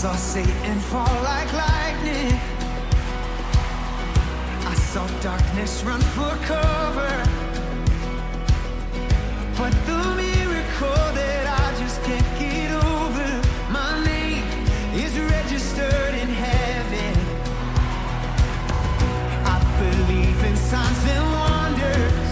saw Satan fall like lightning. I saw darkness run for cover. But the miracle that I just can't get over, my name is registered in heaven. I believe in signs and wonders.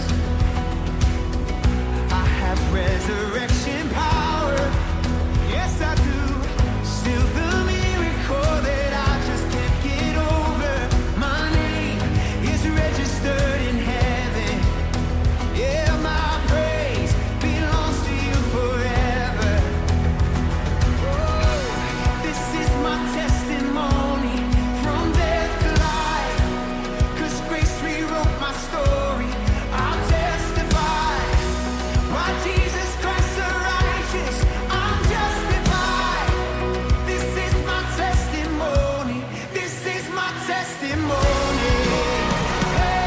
I have resurrection power. Yes, I do. Still the miracle that I just can't get over, my name is registered in heaven. Yeah, my praise belongs to you forever. Oh, this is my testimony from death to life. 'Cause grace rewrote my story. I'll testify. By Jesus Christ the righteous, I'm justified. This is my testimony. This is my testimony. Hey.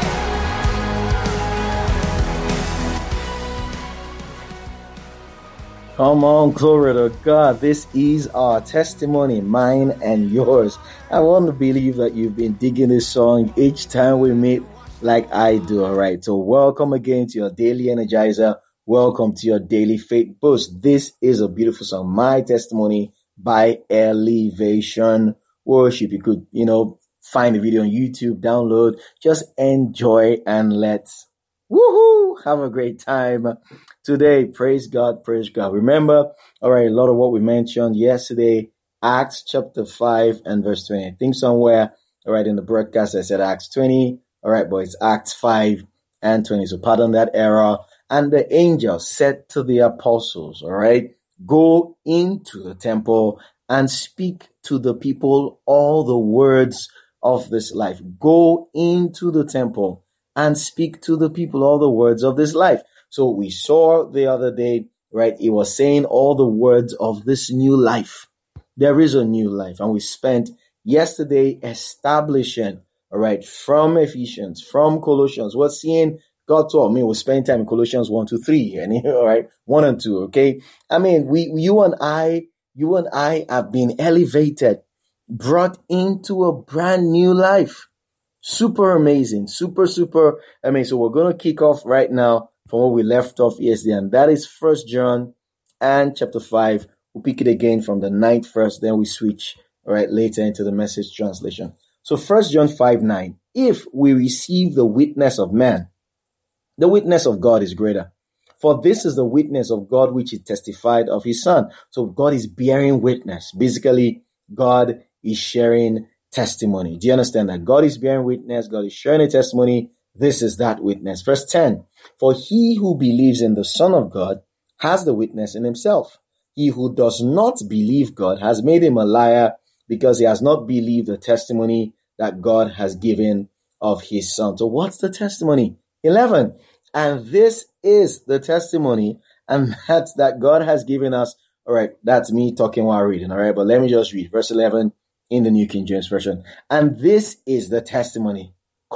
Come on, glory to God. This is our testimony, mine and yours. I want to believe that you've been digging this song each time we meet like I do. All right. So welcome again to your daily energizer. Welcome to your daily faith boost. This is a beautiful song, My Testimony by Elevation Worship. You could, find the video on YouTube, download, just enjoy and let's have a great time today. Praise God, praise God. Remember, all right, a lot of what we mentioned yesterday, Acts chapter 5 and verse 20. I think somewhere, all right, in the broadcast I said Acts 20, all right, but it's Acts 5 and 20. So pardon that error. And the angel said to the apostles, all right, go into the temple and speak to the people all the words of this life. Go into the temple and speak to the people all the words of this life. So we saw the other day, right, it was saying all the words of this new life. There is a new life. And we spent yesterday establishing, all right, from Ephesians, from Colossians, we're seeing God told me we'll spend time in Colossians 1 to 3, and all right, 1 and 2, okay? I mean, you and I have been elevated, brought into a brand new life. Super amazing, super. So we're going to kick off right now from where we left off yesterday, and that is 1 John and chapter 5. We'll pick it again from the 9th verse, then we switch, all right, later into the Message translation. So 1 John 5:9, if we receive the witness of man, the witness of God is greater. For this is the witness of God which he testified of his Son. So God is bearing witness. Basically, God is sharing testimony. Do you understand that? God is bearing witness. God is sharing a testimony. This is that witness. Verse 10, for he who believes in the Son of God has the witness in himself. He who does not believe God has made him a liar, because he has not believed the testimony that God has given of his Son. So what's the testimony? 11, and this is the testimony, and that's that God has given us. All right, that's me talking while reading. All right, but let me just read verse 11 in the New King James Version. And this is the testimony,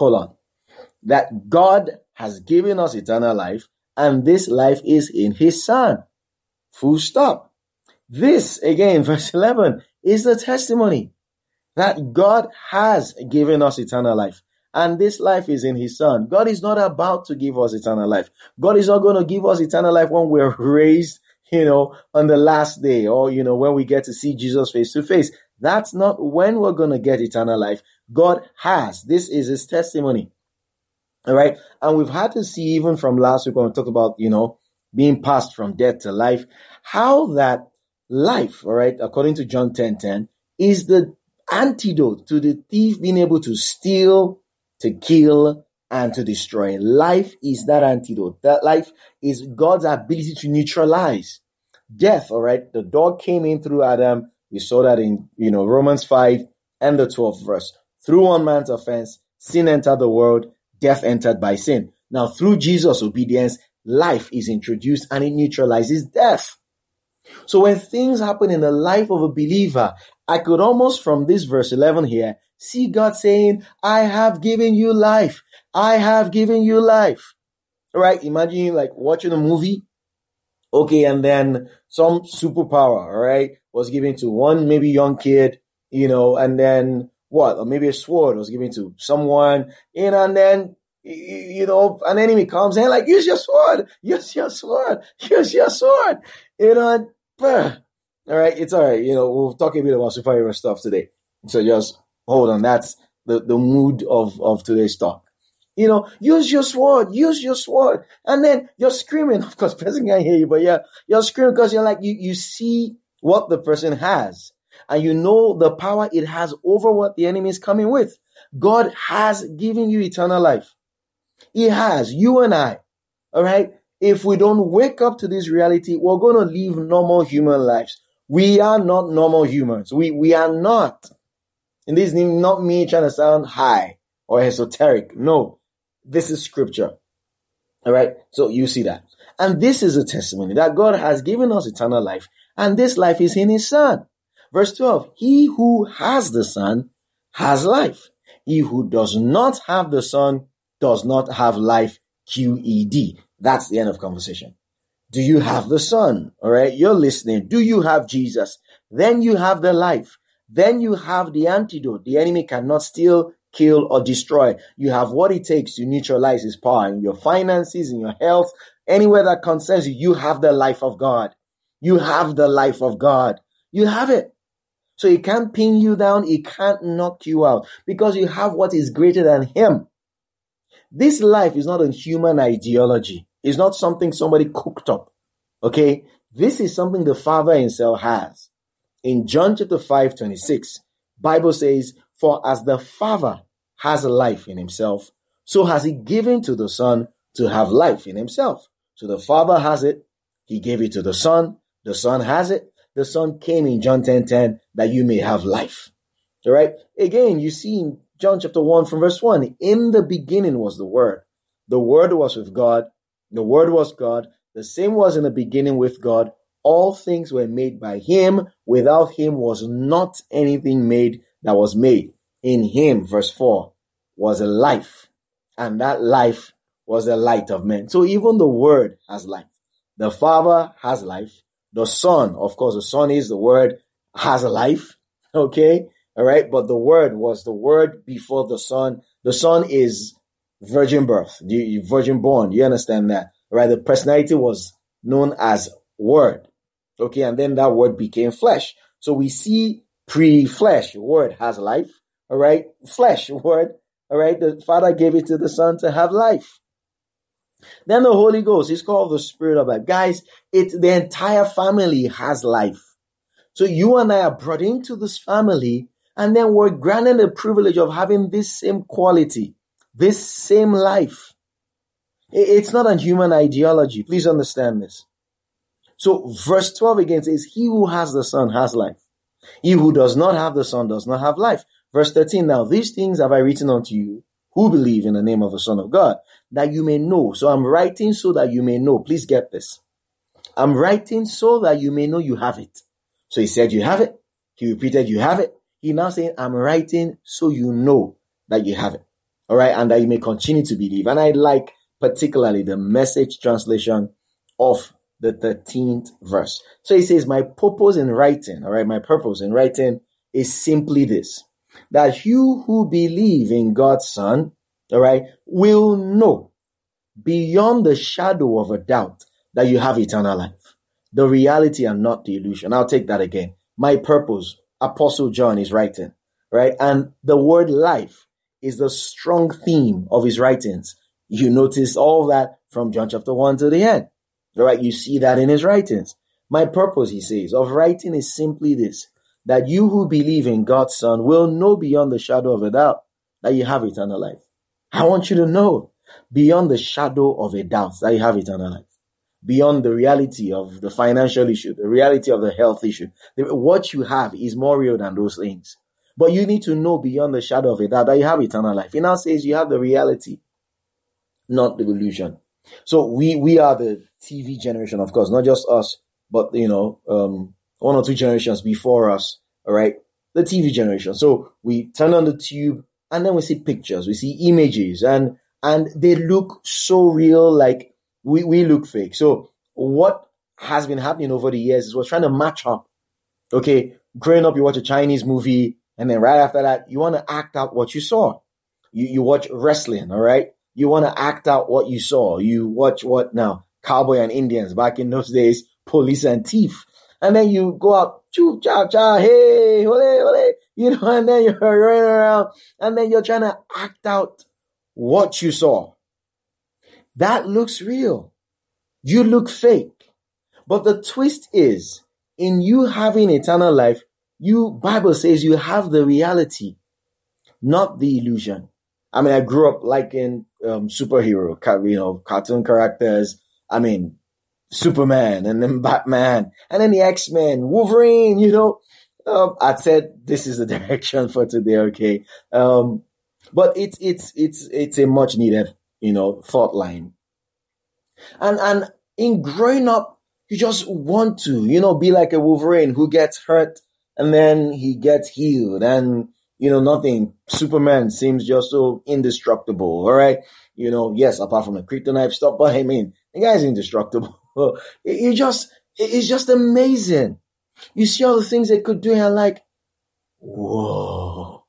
that God has given us eternal life, and this life is in his Son. Full stop. This, again, verse 11, is the testimony that God has given us eternal life, and this life is in his Son. God is not about to give us eternal life. God is not going to give us eternal life when we're raised, on the last day, or, when we get to see Jesus face to face. That's not when we're going to get eternal life. God has. This is his testimony. All right. And we've had to see, even from last week when we talked about, being passed from death to life, how that life, all right, according to John 10:10, is the antidote to the thief being able to steal, to kill, and to destroy. Life is that antidote. That life is God's ability to neutralize death, all right? The dog came in through Adam. We saw that in, Romans 5 and the 12th verse. Through one man's offense, sin entered the world, death entered by sin. Now, through Jesus' obedience, life is introduced and it neutralizes death. So when things happen in the life of a believer, I could almost, from this verse 11 here, see God saying, I have given you life. I have given you life. All right. Imagine like watching a movie. Okay. And then some superpower, all right, was given to one maybe young kid, and then what? Or maybe a sword was given to someone, and then, an enemy comes in like, use your sword, use your sword, use your sword, all right, it's all right. We'll talk a bit about superhero stuff today. So just hold on. That's the mood of today's talk. Use your sword, use your sword. And then you're screaming. Of course, person can't hear you, but yeah, you're screaming because you're like, you see what the person has and you know the power it has over what the enemy is coming with. God has given you eternal life. He has, you and I. All right. If we don't wake up to this reality, we're going to live normal human lives. We are not normal humans. We are not. And this is not me trying to sound high or esoteric. No, this is scripture. All right. So you see that. And this is a testimony that God has given us eternal life. And this life is in his son. Verse 12, he who has the son has life. He who does not have the son does not have life. QED. That's the end of conversation. Do you have the son? All right. You're listening. Do you have Jesus? Then you have the life. Then you have the antidote. The enemy cannot steal, kill, or destroy. You have what it takes to neutralize his power in your finances, in your health, anywhere that concerns you. You have the life of God. You have the life of God. You have it. So he can't pin you down. He can't knock you out because you have what is greater than him. This life is not a human ideology. It's not something somebody cooked up. Okay? This is something the Father himself has. In John chapter 5:26, Bible says, for as the Father has life in himself, so has he given to the Son to have life in himself. So the Father has it. He gave it to the Son. The Son has it. The Son came in John 10:10 that you may have life. All right? Again, you see in John chapter 1 from verse 1, in the beginning was the Word. The Word was with God. The Word was God. The same was in the beginning with God. All things were made by him. Without him was not anything made that was made. In him, verse 4, was a life. And that life was the light of men. So even the Word has life. The Father has life. The Son, of course, the Son is the Word, has a life. Okay? All right? But the Word was the Word before the Son. The Son is virgin birth, virgin born. You understand that? All right? The personality was known as Word. Okay, and then that Word became flesh. So we see pre-flesh, Word has life. All right, flesh, Word. All right, the Father gave it to the Son to have life. Then the Holy Ghost is called the Spirit of life. Guys, the entire family has life. So you and I are brought into this family, and then we're granted the privilege of having this same quality, this same life. It's not a human ideology. Please understand this. So verse 12 again says, he who has the Son has life. He who does not have the Son does not have life. Verse 13, now these things have I written unto you who believe in the name of the Son of God, that you may know. So I'm writing so that you may know. Please get this. I'm writing so that you may know you have it. So he said you have it. He repeated you have it. He now saying I'm writing so you know that you have it. All right. And that you may continue to believe. And I like particularly the Message translation of the 13th verse. So he says, my purpose in writing, all right, my purpose in writing is simply this, that you who believe in God's Son, all right, will know beyond the shadow of a doubt that you have eternal life, the reality and not the illusion. I'll take that again. My purpose, Apostle John is writing, right? And the word life is the strong theme of his writings. You notice all that from John chapter 1 to the end. All right, you see that in his writings. My purpose, he says, of writing is simply this, that you who believe in God's Son will know beyond the shadow of a doubt that you have eternal life. I want you to know beyond the shadow of a doubt that you have eternal life. Beyond the reality of the financial issue, the reality of the health issue. What you have is more real than those things. But you need to know beyond the shadow of a doubt that you have eternal life. He now says you have the reality, not the illusion. So we are the TV generation, of course, not just us, but, one or two generations before us, all right? The TV generation. So we turn on the tube and then we see pictures, we see images, and they look so real, like we look fake. So what has been happening over the years is we're trying to match up. Okay, growing up, you watch a Chinese movie, And then right after that, you want to act out what you saw. You watch wrestling, all right? You want to act out what you saw. You watch what now? Cowboy and Indians back in those days, police and thief. And then you go out, choo, cha, cha, hey, ole, ole, and then you're running around and then you're trying to act out what you saw. That looks real. You look fake. But the twist is, in you having eternal life, Bible says you have the reality, not the illusion. I mean, I grew up liking superhero, cartoon characters. I mean, Superman and then Batman and then the X-Men, Wolverine, I said this is the direction for today, okay? But it's a much needed, thought line. And in growing up, you just want to, be like a Wolverine who gets hurt and then he gets healed and, nothing. Superman seems just so indestructible, all right? Yes, apart from the kryptonite stuff, but I mean, the guy's indestructible. It's just amazing. You see all the things they could do and you're like, whoa.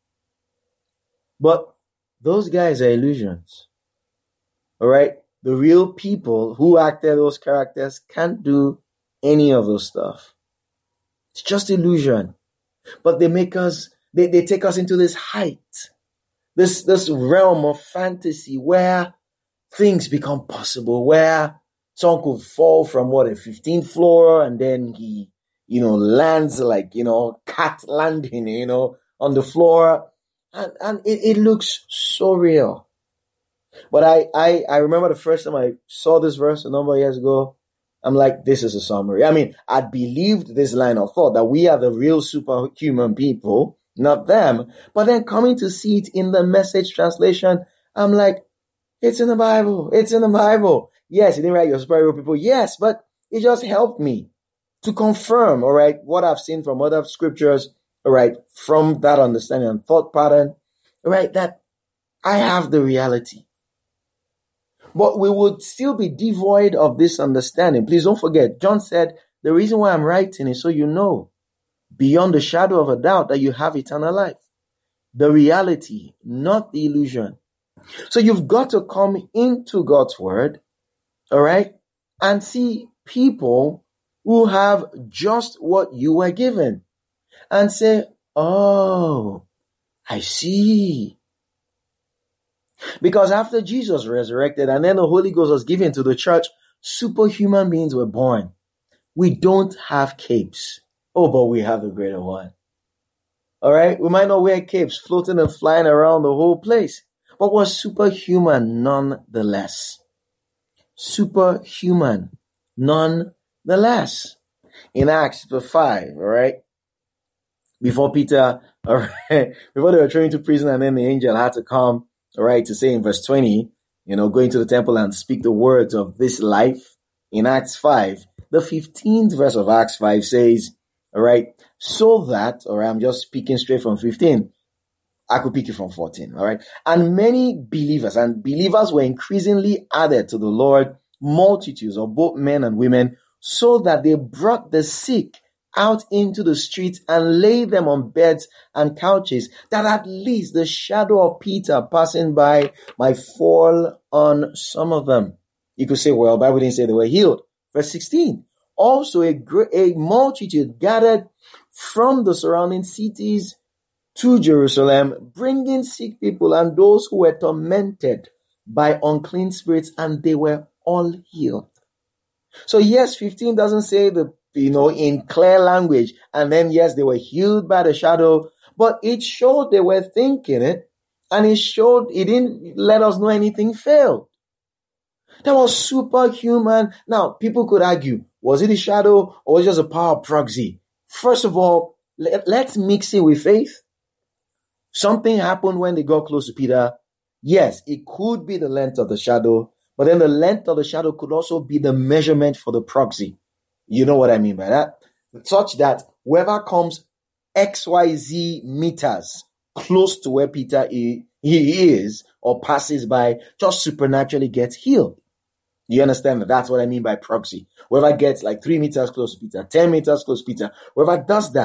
But those guys are illusions, all right? The real people who acted those characters can't do any of those stuff. It's just illusion. But they make us, they take us into this height, this realm of fantasy where things become possible, where someone could fall from a 15th floor and then he, lands like, cat landing, on the floor. And it looks so real. But I remember the first time I saw this verse a number of years ago, I'm like, this is a summary. I mean, I believed this line of thought that we are the real superhuman people, not them. But then coming to see it in the Message translation, I'm like, it's in the Bible. It's in the Bible. Yes, you didn't write your superhero people. Yes, but it just helped me to confirm, all right, what I've seen from other scriptures, all right, from that understanding and thought pattern, all right, that I have the reality. But we would still be devoid of this understanding. Please don't forget, John said, the reason why I'm writing is so you know, beyond the shadow of a doubt, that you have eternal life. The reality, not the illusion. So you've got to come into God's word, all right, and see people who have just what you were given and say, oh, I see. Because after Jesus resurrected and then the Holy Ghost was given to the church, superhuman beings were born. We don't have capes. Oh, but we have the greater one. All right? We might not wear capes floating and flying around the whole place, but we're superhuman nonetheless. Superhuman nonetheless. In Acts 5, all right? Before Peter, all right, before they were thrown into prison and then the angel had to come, all right, to say in verse 20, go into the temple and speak the words of this life in Acts 5. The 15th verse of Acts 5 says, all right, so that, all right, I'm just speaking straight from 15. I could pick it from 14, all right. And many believers were increasingly added to the Lord, multitudes of both men and women, so that they brought the sick out into the streets and laid them on beds and couches, that at least the shadow of Peter passing by might fall on some of them. You could say, well, the Bible didn't say they were healed. Verse 16. Also a multitude gathered from the surrounding cities to Jerusalem, bringing sick people and those who were tormented by unclean spirits, and they were all healed. So yes, 15 doesn't say in clear language, and then yes, they were healed by the shadow, but it showed they were thinking it, and it didn't let us know anything failed. That was superhuman. Now, people could argue, was it a shadow or was it just a power proxy? First of all, let's mix it with faith. Something happened when they got close to Peter. Yes, it could be the length of the shadow, but then the length of the shadow could also be the measurement for the proxy. You know what I mean by that? Such that whoever comes XYZ meters close to where Peter he is or passes by just supernaturally gets healed. You understand that? That's what I mean by proxy. Whoever gets like 3 meters close to Peter, 10 meters close to Peter, whoever does that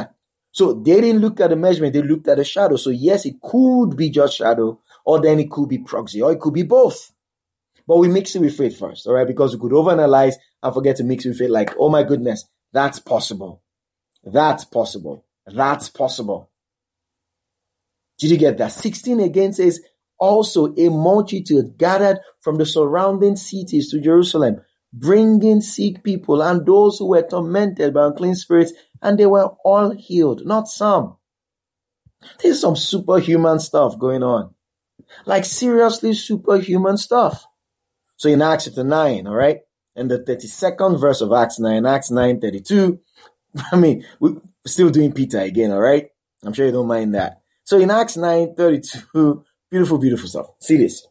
So they didn't look at the measurement, they looked at the shadow. So yes, it could be just shadow, or then it could be proxy, or it could be both. But we mix it with faith first, all right? Because we could overanalyze and forget to mix it with faith, like, oh my goodness, that's possible. That's possible. That's possible. Did you get that? 16 again says, also a multitude gathered from the surrounding cities to Jerusalem, bringing sick people and those who were tormented by unclean spirits, and they were all healed, not some. There's some superhuman stuff going on. Like seriously superhuman stuff. So in Acts chapter 9, all right, in the 32nd verse of Acts 9, Acts 9:32, we're still doing Peter again, all right? I'm sure you don't mind that. So in Acts 9:32, beautiful, beautiful stuff. See this.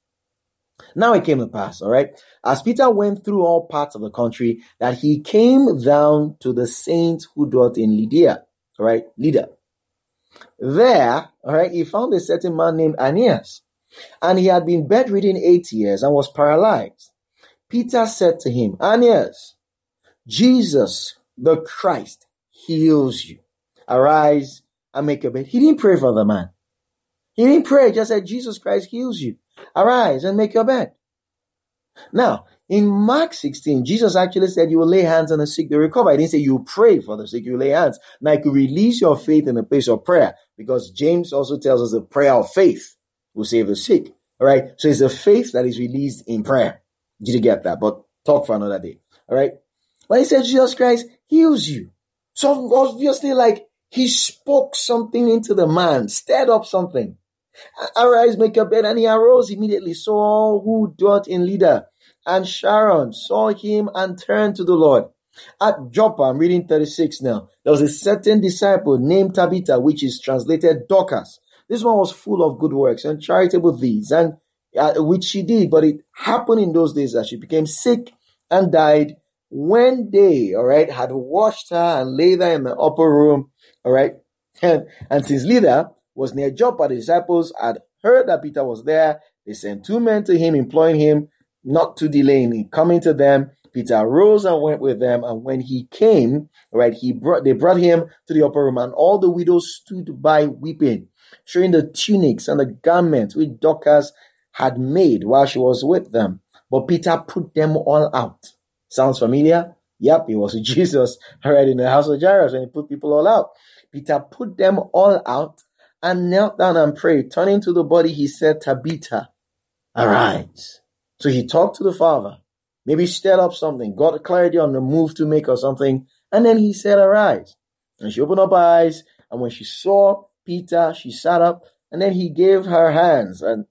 Now it came to pass, all right, as Peter went through all parts of the country, that he came down to the saints who dwelt in Lydia, all right, Lydda. There, all right, he found a certain man named Aeneas, and he had been bedridden 8 years and was paralyzed. Peter said to him, Aeneas, Jesus, the Christ, heals you. Arise and make your bed. He didn't pray for the man. He didn't pray, he just said, Jesus Christ heals you. Arise and make your bed. Now, in Mark 16, Jesus actually said you will lay hands on the sick, they recover. He didn't say you pray for the sick, you lay hands. Now, you could release your faith in the place of prayer, because James also tells us the prayer of faith will save the sick. All right? So it's a faith that is released in prayer. Did you get that? But talk for another day. All right? When he said Jesus Christ heals you. So obviously, like, he spoke something into the man, stirred up something. Arise, make your bed. And he arose immediately. So all who dwelt in Lydda and Sharon saw him and turned to the Lord. At Joppa, I'm reading 36 now, there was a certain disciple named Tabitha, which is translated Dorcas. This one was full of good works and charitable deeds, and which she did. But it happened in those days that she became sick and died. When they, all right, had washed her and laid her in the upper room, all right, and since Lydda was near Joppa, the disciples had heard that Peter was there. They sent 2 men to him, imploring him not to delay in coming to them. Peter rose and went with them, and when he came, right, they brought him to the upper room, and all the widows stood by weeping, showing the tunics and the garments which Dorcas had made while she was with them. But Peter put them all out. Sounds familiar? Yep, it was Jesus right in the house of Jairus when he put people all out. Peter put them all out and knelt down and prayed. Turning to the body, he said, Tabitha, arise. So he talked to the Father, maybe stirred up something, got clarity on the move to make or something, and then he said, arise. And she opened up her eyes, and when she saw Peter, she sat up, and then he gave her hands, and,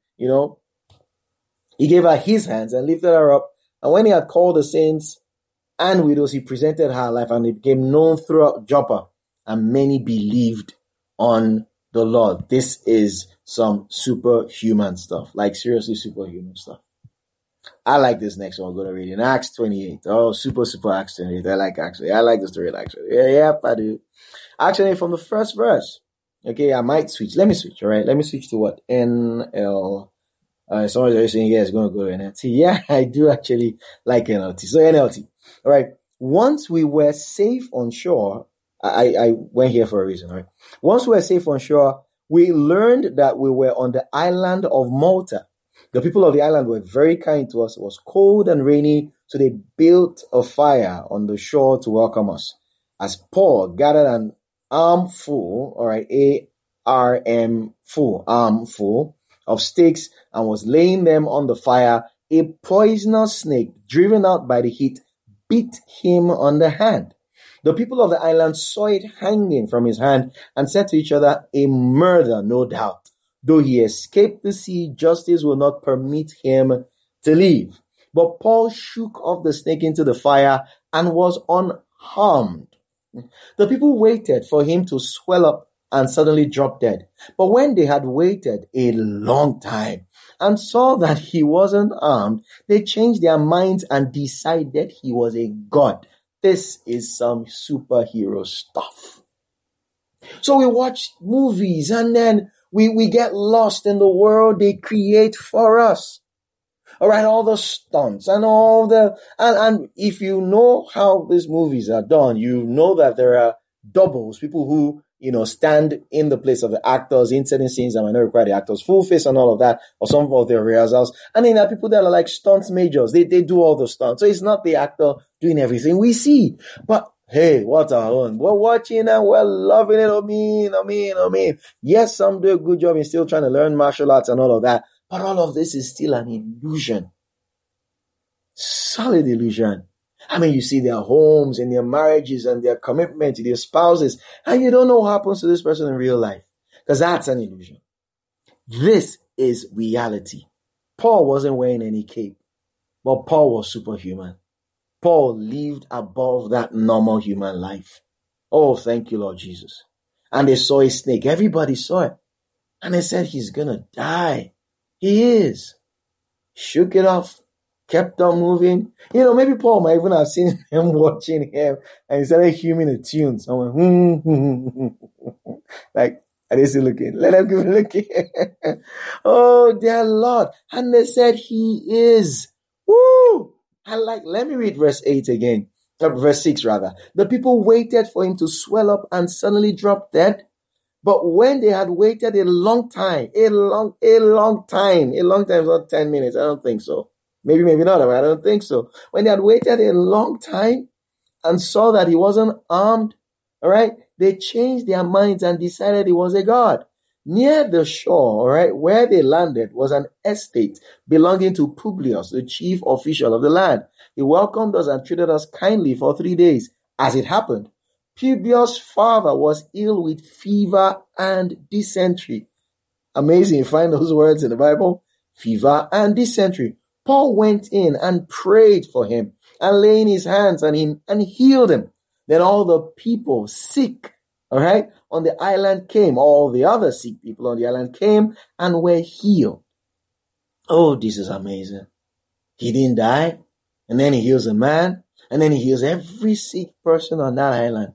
he gave her his hands and lifted her up. And when he had called the saints and widows, he presented her life, and it became known throughout Joppa, and many believed on the Lord. This is some superhuman stuff, like seriously superhuman stuff. I like this next one. We're going to read in Acts 28. Oh, super Acts 28. I like the story actually. Yeah, I do. Actually, from the first verse. Okay, I might switch. Let me switch, all right? Let me switch to what? NL. Someone's already saying, yeah, it's going to go to NLT. Yeah, I do actually like NLT. So NLT. All right. Once we were safe on shore, I went here for a reason, all right? Once we were safe on shore, we learned that we were on the island of Malta. The people of the island were very kind to us. It was cold and rainy, so they built a fire on the shore to welcome us. As Paul gathered an armful, all right, armful of sticks and was laying them on the fire, a poisonous snake, driven out by the heat, bit him on the hand. The people of the island saw it hanging from his hand and said to each other, a murder, no doubt. Though he escaped the sea, justice will not permit him to live. But Paul shook off the snake into the fire and was unharmed. The people waited for him to swell up and suddenly drop dead. But when they had waited a long time and saw that he wasn't harmed, they changed their minds and decided he was a god. This is some superhero stuff. So we watch movies and then we get lost in the world they create for us. All right, all the stunts and and if you know how these movies are done, you know that there are doubles, people who stand in the place of the actors in certain scenes that might not require the actors full face and all of that, or some of their rehearsals. And then there are people that are like stunts majors. They do all the stunts. So it's not the actor doing everything we see. But hey, what's our own? We're watching and we're loving it. I mean. Yes, some do a good job in still trying to learn martial arts and all of that. But all of this is still an illusion. Solid illusion. I mean, you see their homes and their marriages and their commitment to their spouses, and you don't know what happens to this person in real life, because that's an illusion. This is reality. Paul wasn't wearing any cape, but Paul was superhuman. Paul lived above that normal human life. Oh, thank you, Lord Jesus. And they saw a snake. Everybody saw it. And they said, he's going to die. He is. Shook it off. Kept on moving. Maybe Paul might even have seen him watching him and he started humming a tune. So I went, like, are they still looking? Let them keep looking. Oh, dear Lord. And they said, he is. Woo! And let me read verse 8 again. Verse 6 rather. The people waited for him to swell up and suddenly drop dead. But when they had waited a long time, a long time is not 10 minutes. I don't think so. Maybe not, but I don't think so. When they had waited a long time and saw that he wasn't armed, all right, they changed their minds and decided he was a god. Near the shore, all right, where they landed was an estate belonging to Publius, the chief official of the land. He welcomed us and treated us kindly for 3 days. As it happened, Publius' father was ill with fever and dysentery. Amazing, you find those words in the Bible? Fever and dysentery. Paul went in and prayed for him and laying his hands on him and healed him. Then all the people sick, all right, on the island came. All the other sick people on the island came and were healed. Oh, this is amazing. He didn't die. And then he heals a man. And then he heals every sick person on that island.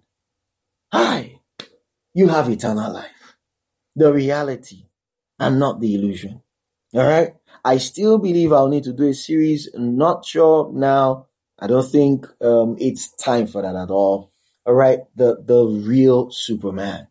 Hi, you have eternal life. The reality and not the illusion. All right. I still believe I'll need to do a series. Not sure now. I don't think it's time for that at all. All right. The real Superman.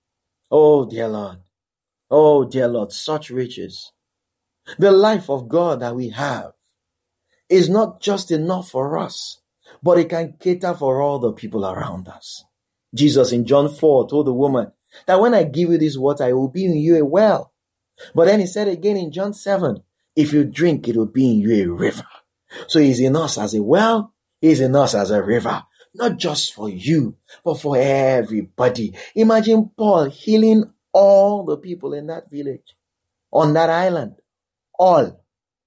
Oh, dear Lord. Oh, dear Lord. Such riches. The life of God that we have is not just enough for us, but it can cater for all the people around us. Jesus in John 4 told the woman that when I give you this water, it will be in you a well. But then he said again in John 7, if you drink, it will be in you a river. So he's in us as a well, he's in us as a river. Not just for you, but for everybody. Imagine Paul healing all the people in that village, on that island. All.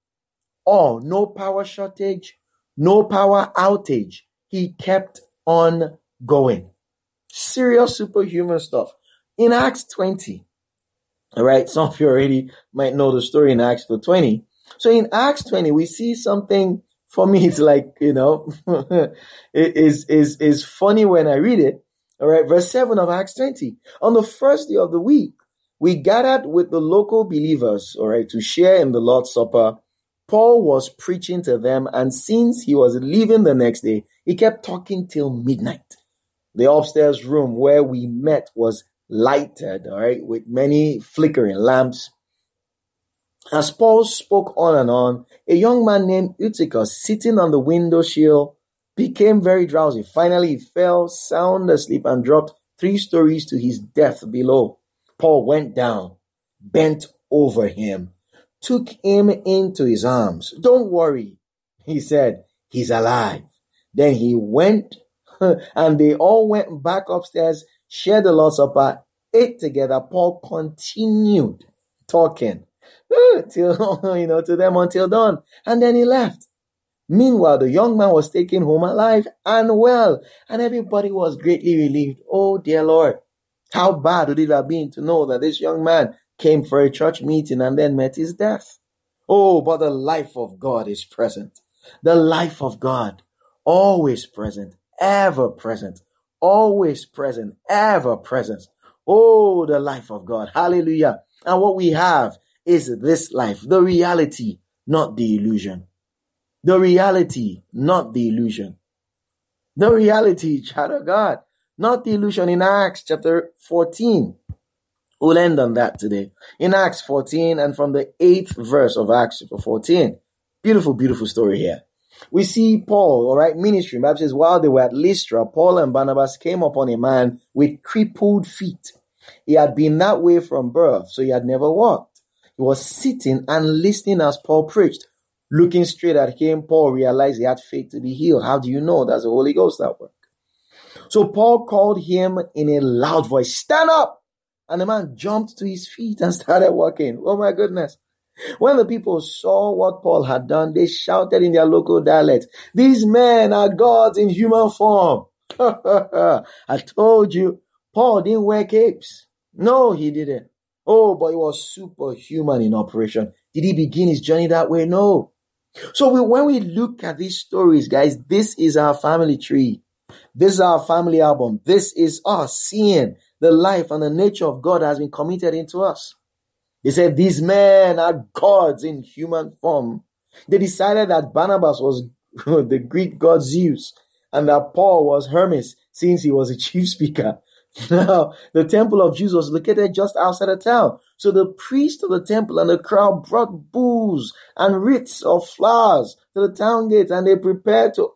No power shortage, no power outage. He kept on going. Serious superhuman stuff. In Acts 20, all right, some of you already might know the story in Acts 20. So in Acts 20, we see something, for me, it's like, it is funny when I read it. All right, verse 7 of Acts 20. On the first day of the week, we gathered with the local believers, all right, to share in the Lord's Supper. Paul was preaching to them, and since he was leaving the next day, he kept talking till midnight. The upstairs room where we met was lighted, all right, with many flickering lamps. As Paul spoke on and on, a young man named Eutychus, sitting on the window sill, became very drowsy. Finally, he fell sound asleep and dropped 3 stories to his death below. Paul went down, bent over him, took him into his arms. Don't worry, he said, he's alive. Then he went, and they all went back upstairs, shared the Lord's Supper, ate together. Paul continued talking to them until dawn, and then he left. Meanwhile, the young man was taken home alive and well, and everybody was greatly relieved. Oh, dear Lord, how bad would it have been to know that this young man came for a church meeting and then met his death? Oh, but the life of God is present. The life of God, always present, ever present, always present, ever present. Oh, the life of God. Hallelujah. And what we have is this life, the reality, not the illusion. The reality, not the illusion. The reality, child of God, Not the illusion in Acts chapter 14. We'll end on that today. In Acts 14 and from the 8th verse of Acts chapter 14. Beautiful, beautiful story here. We see Paul, all right, ministry. The Bible says, while they were at Lystra, Paul and Barnabas came upon a man with crippled feet. He had been that way from birth, so he had never walked. He was sitting and listening as Paul preached. Looking straight at him, Paul realized he had faith to be healed. How do you know? That's the Holy Ghost at work. So Paul called him in a loud voice, stand up! And the man jumped to his feet and started walking. Oh my goodness. When the people saw what Paul had done, they shouted in their local dialect, these men are gods in human form. I told you, Paul didn't wear capes. No, he didn't. Oh, but he was superhuman in operation. Did he begin his journey that way? No. So when we look at these stories, guys, this is our family tree. This is our family album. This is us seeing the life and the nature of God has been committed into us. He said, these men are gods in human form. They decided that Barnabas was the Greek god Zeus and that Paul was Hermes since he was a chief speaker. Now, the temple of Zeus was located just outside the town. So the priest of the temple and the crowd brought bulls and wreaths of flowers to the town gate, and they prepared to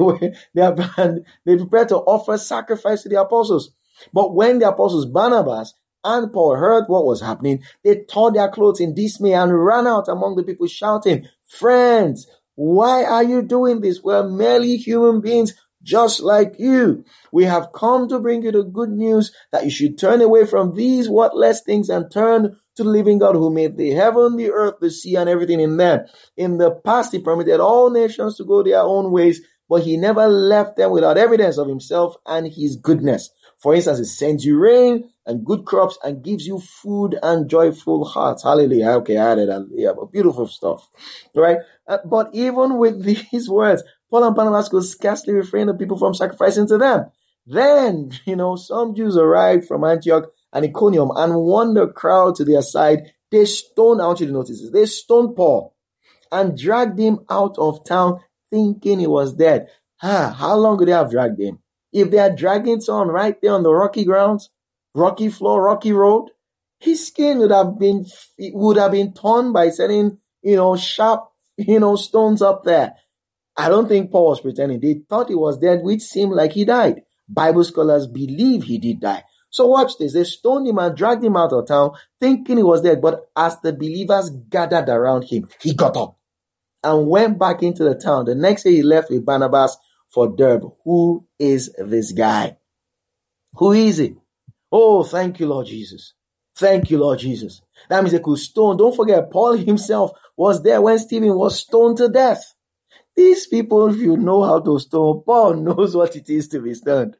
offer sacrifice to the apostles. But when the apostles Barnabas and Paul heard what was happening, they tore their clothes in dismay and ran out among the people shouting, friends, why are you doing this? We're merely human beings just like you. We have come to bring you the good news that you should turn away from these worthless things and turn to the living God who made the heaven, the earth, the sea, and everything in them. In the past, he permitted all nations to go their own ways, but he never left them without evidence of himself and his goodness. For instance, he sends you rain and good crops and gives you food and joyful hearts. Hallelujah. Okay, I added that. Yeah, but beautiful stuff. Right? But even with these words, Paul and Barnabas could scarcely refrain the people from sacrificing to them. Then, some Jews arrived from Antioch and Iconium and won the crowd to their side. I want you to notice this. They stoned Paul and dragged him out of town thinking he was dead. How long could they have dragged him? If they are dragging someone right there on the rocky grounds, rocky floor, rocky road, his skin would have been torn by setting, sharp, stones up there. I don't think Paul was pretending. They thought he was dead, which seemed like he died. Bible scholars believe he did die. So watch this. They stoned him and dragged him out of town, thinking he was dead. But as the believers gathered around him, he got up and went back into the town. The next day he left with Barnabas for Derbe. Who is this guy? Who is it? Oh, thank you, Lord Jesus. Thank you, Lord Jesus. That means they could stone. Don't forget, Paul himself was there when Stephen was stoned to death. These people, if you know how to stone, Paul knows what it is to be stoned.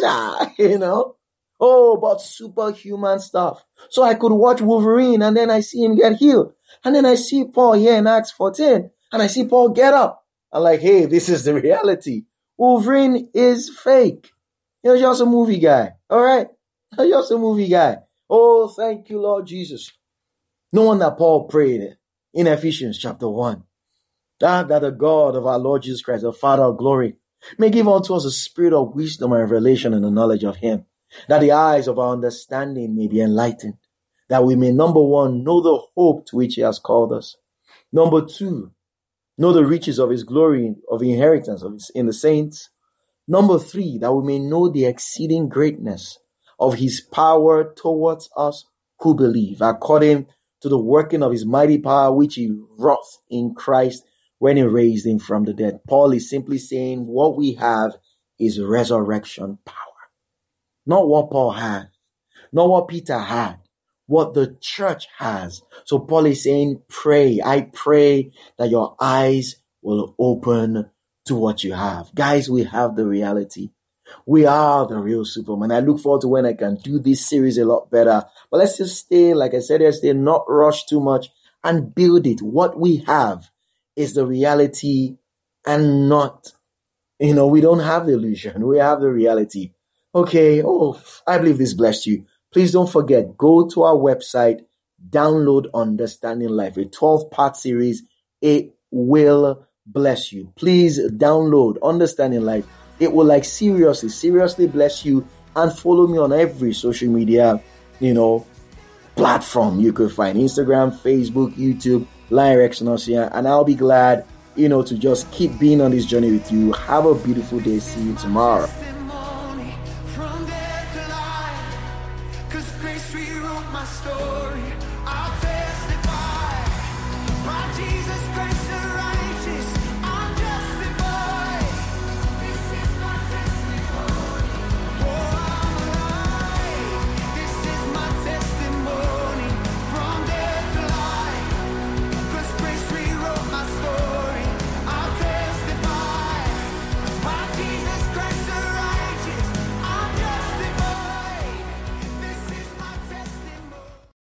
Oh, but superhuman stuff. So I could watch Wolverine and then I see him get healed. And then I see Paul here in Acts 14 and I see Paul get up. I'm like, hey, this is the reality. Wolverine is fake. You're just a movie guy. All right? You're just a movie guy. Oh, thank you, Lord Jesus. No wonder Paul prayed in Ephesians chapter 1. That the God of our Lord Jesus Christ, the Father of glory, may give unto us a spirit of wisdom and revelation in the knowledge of him, that the eyes of our understanding may be enlightened, that we may, number one, know the hope to which he has called us. Number two, know the riches of his glory, of the inheritance in the saints. Number three, that we may know the exceeding greatness of his power towards us who believe, according to the working of his mighty power, which he wrought in Christ when he raised him from the dead. Paul is simply saying what we have is resurrection power. Not what Paul had, not what Peter had, what the church has. So Paul is saying, pray. I pray that your eyes will open to what you have. Guys, we have the reality. We are the real Superman. I look forward to when I can do this series a lot better. But let's just stay, like I said yesterday, not rush too much and build it. What we have is the reality and not, we don't have the illusion. We have the reality. Okay. Oh, I believe this blessed you. Please don't forget, go to our website, download Understanding Life, a 12-part series. It will bless you. Please download Understanding Life. It will seriously bless you and follow me on every social media, platform you could find: Instagram, Facebook, YouTube, Lion Rex Nosia. And I'll be glad, to just keep being on this journey with you. Have a beautiful day. See you tomorrow.